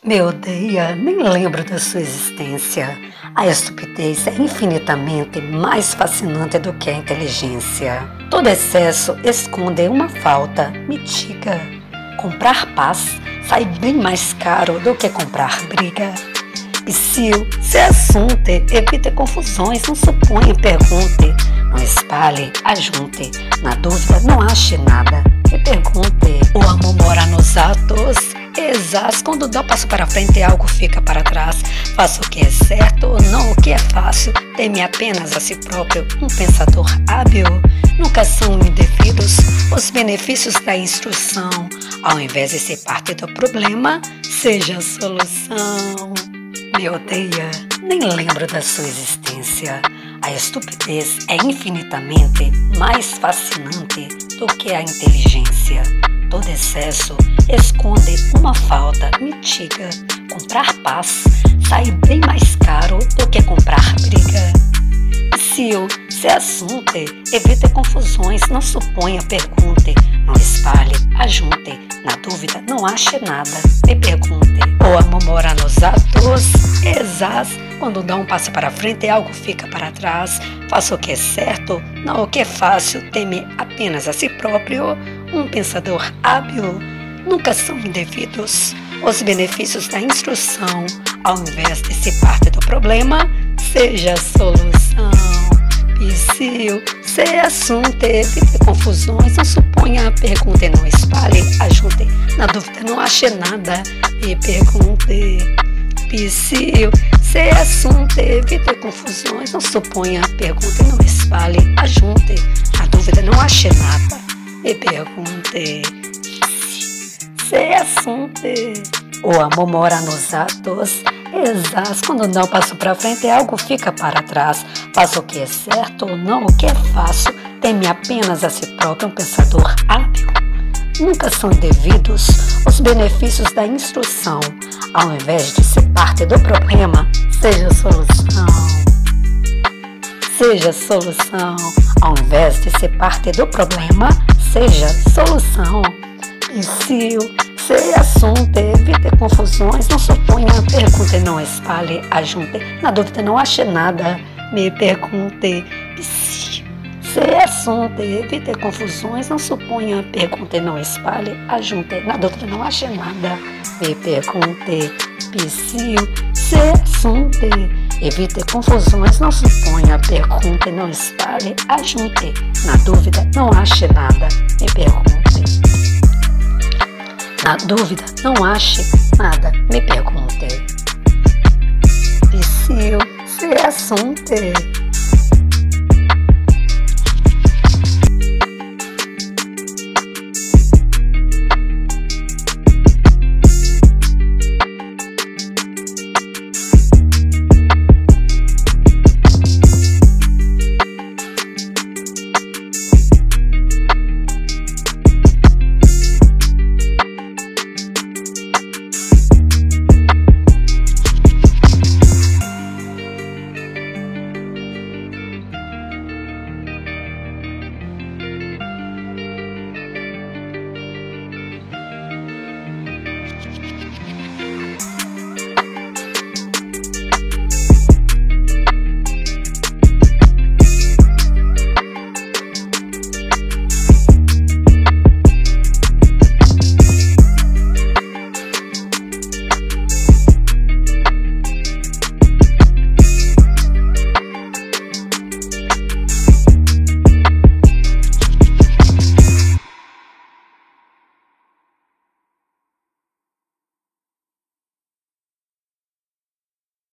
Me odeia, nem lembro da sua existência. A estupidez é infinitamente mais fascinante do que a inteligência. Todo excesso esconde uma falta, mitiga. Comprar paz sai bem mais caro do que comprar briga. Psiu, se assunte, evite confusões, não suponha, pergunte. Não espalhe, ajunte. Na dúvida, não ache nada. Me pergunte. O amor mora nos atos. Exato, quando dá um passo para frente e algo fica para trás. Faça o que é certo, não o que é fácil. Teme apenas a si próprio, um pensador hábil. Nunca são indevidos os benefícios da instrução. Ao invés de ser parte do problema, seja a solução. Me odeia, nem lembro da sua existência. A estupidez é infinitamente mais fascinante do que a inteligência. Todo excesso esconde uma falta, mitiga. Comprar paz sai bem mais caro do que comprar briga. Se assunte, evite confusões, não suponha, pergunte. Não espalhe, ajunte. Na dúvida, não ache nada, me pergunte. O amor mora nos atos, exato. Quando dá um passo para frente e algo fica para trás. Faça o que é certo, não o que é fácil. Teme apenas a si próprio, um pensador hábil. Nunca são indevidos os benefícios da instrução. Ao invés de ser parte do problema, seja a solução. Psiu, se assunte, evite confusões, não suponha, pergunte, não espalhe, ajunte. Na dúvida, não ache nada, me pergunte. Psiu, se assunte, evite confusões, não suponha, pergunte, não espalhe, ajunte. Na dúvida, não ache nada, me pergunte. Se assunte. O amor mora nos atos. Exato, quando não passo para frente, algo fica para trás. Faça o que é certo ou não o que é fácil. Teme apenas a si próprio, um pensador hábil. Nunca são indevidos os benefícios da instrução. Ao invés de ser parte do problema, seja a solução. Seja a solução. Ao invés de ser parte do problema, seja a solução. Psiu, se assunte, evite confusões, não suponha, pergunte, não espalhe, ajunte. Na dúvida, não ache nada, me pergunte. Psiu, se assunte, evite confusões, não suponha, pergunte, não espalhe, ajunte. Na dúvida, não ache nada, me pergunte. Psiu, se assunte, evite confusões, não suponha, pergunte, não espalhe, ajunte. Na dúvida, não ache nada, me pergunte. Na dúvida, não ache nada, me pergunte. Psiu, se assunte.